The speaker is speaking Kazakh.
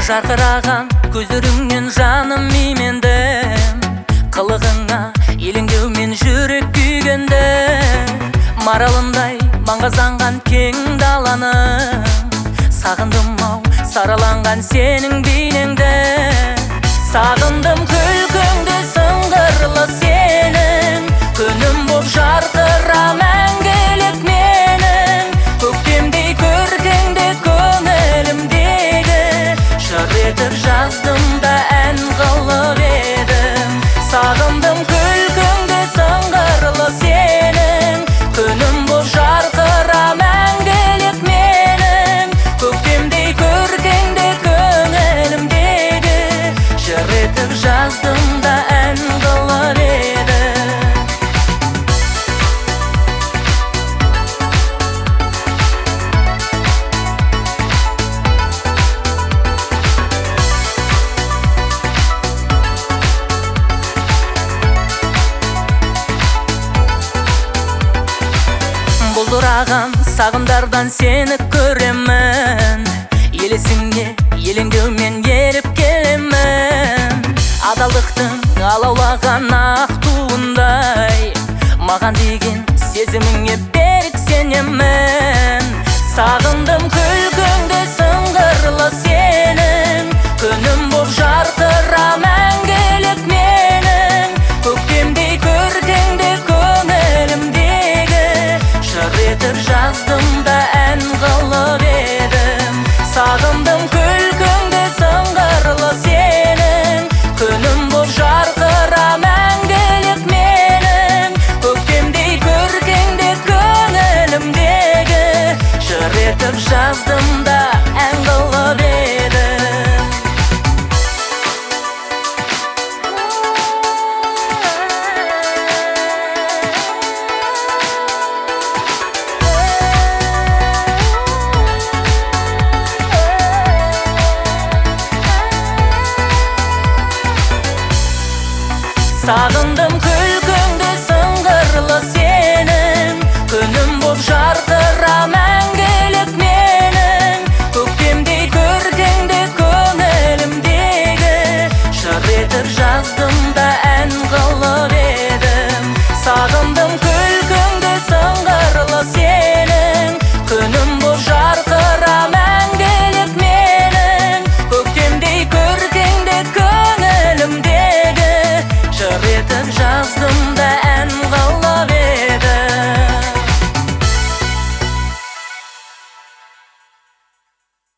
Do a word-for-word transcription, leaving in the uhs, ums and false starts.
Жарқыраған көздеріңнен жаным имендім, қылығыңа елеңдеумен жүрек күйгенді. Маралындай маңғазданған кең даланың, сағындым ау сараланған сенің бейнеңді. Сағындым күлкіңді сыңғырлы сенің, күнім боп жарқыра мәңгілік менің. Көктемдей көркіңді көңілімдегі, жыр етіп жаздым да ән қылып едім. Сағындым күлкіңді сыңғырлы сенің, күнім боп жарқыра мәңгілік менің. Көктемдей көркіңді көңілімдегі, жыр етіп жаздым да ән қылып едім. Бұлдыраған сағымдардан сені көремін, елесіңе елеңдеумен еріп келемін. Адалдықтың алаулаған ақ туындай, маған деген сезіміңе берік сенемін. Сағындым күлкіңді сыңғырлы сенің, күнім боп жарқыра мәңгілік менің. Көктемдей көркіңді көңілімдегі, жыр етіп жаздым да ән қылып едім. Сағындым күлкіңді сыңғырлы сенің, күнім боп жарқыра мәңгілік менің. Көктемдей көркіңді көңілімдегі, жыр етіп жаздым да ән қылып едім. Сағындым күлкіңді сыңғырлы сенің, күнім боп жарқыра мәңгілік менің. Көктемдей көркіңді көңілімдегі, жыр етіп жаздым да ән қылып едім. Сағындым күлкіңді сыңғырлы сенің, күнім боп жарқыра мәңгілік менің. Көктемдей көркіңді көңілімдегі, жыр етіп жаздым